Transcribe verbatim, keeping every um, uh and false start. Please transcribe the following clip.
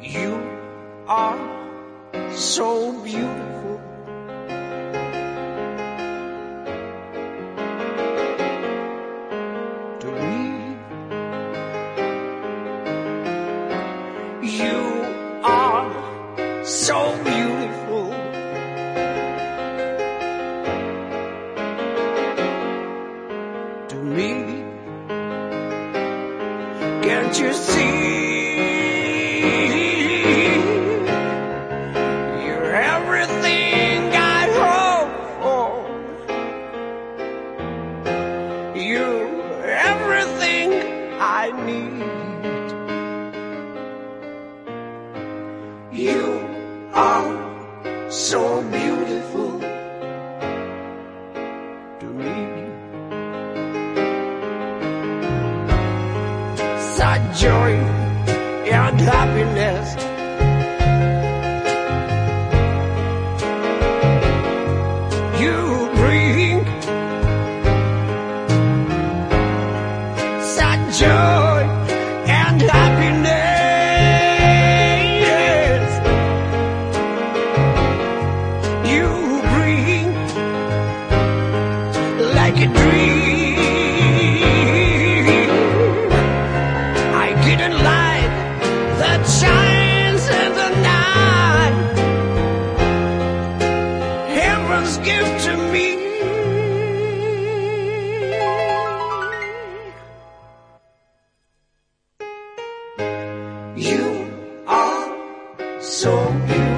You are so beautiful. To me, you are so beautiful. To me, can't you see? You're everything I hope for. You're everything I need. You are so beautiful to me. Such joy and happiness. You bring such joy and happiness. You bring like a dream. I didn't like that shines in the night. Heaven's gift to me. You are so beautiful.